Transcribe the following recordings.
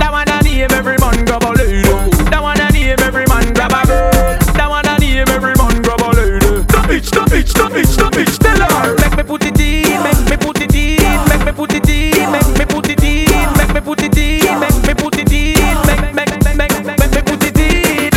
That one a name every man grab a lady. That one a name every man grab a girl. That one a name every man grab a lady. The bitch, tell her. Make me put it in, make me put it in, make me put it in, make me put it in, make me put it in, make me put it in, make me put it in.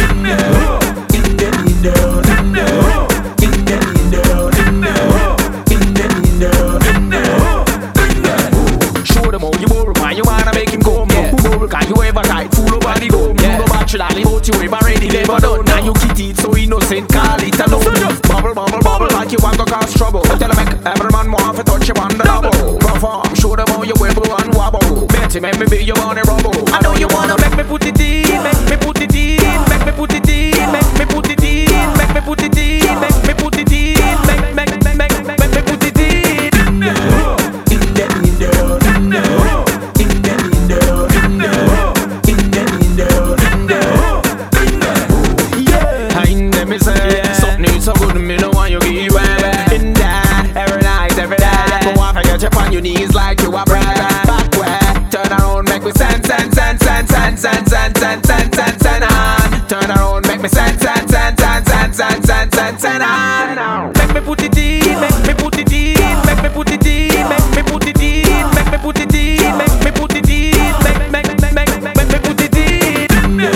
Show them how you bubble, why you wanna make him come. Who bubble can you ever guide? Fool over the dome. You no bachelor, but you ever ready, never done. Now you kitty it so innocent, call it a no. Bubble like you want to cause trouble. Tell them make every man want to touch you on the double. Perform, show them how you wibble and wobble. Betty, make me be your money rubble. I know you wanna make me put it in, make me put it in, make me put it in, make me put it in, make me put it in, make me put it in, make me put it in. I never say something so good, me no want you give away. In that, every night, every day. Go off and get you on your knees like you a bread. Back way, turn around, make me send on. Turn around, make me send on. Make me put it in, make me put it in, make me put it in, make me put it in, make me put it in, make me put it in, make me put it in.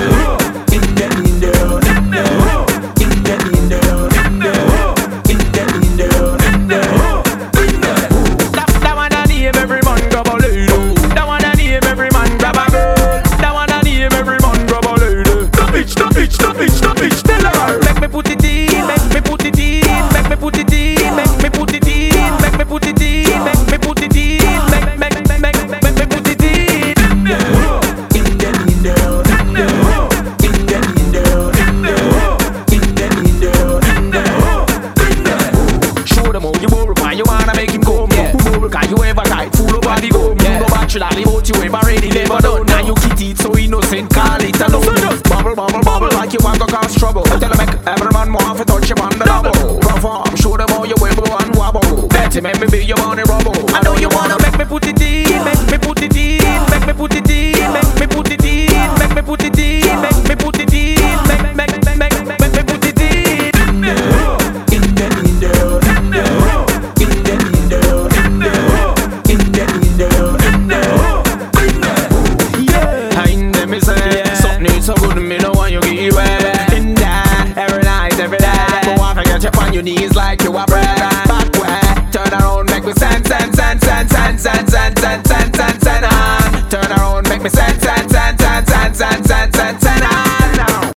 That one a name every man grab a lady. That one a name every man grab a girl. That one a name every man grab a lady. The bitch, tell her. Make me put it in, make me put it in, make me put it in, make me put it in, make me put it in, make me put it in, make me put it in. Show them how you bubble, why you wanna make him come. Who bubble can you ever guide? Fool over the dome. You no bachelor, but you ever ready, never done.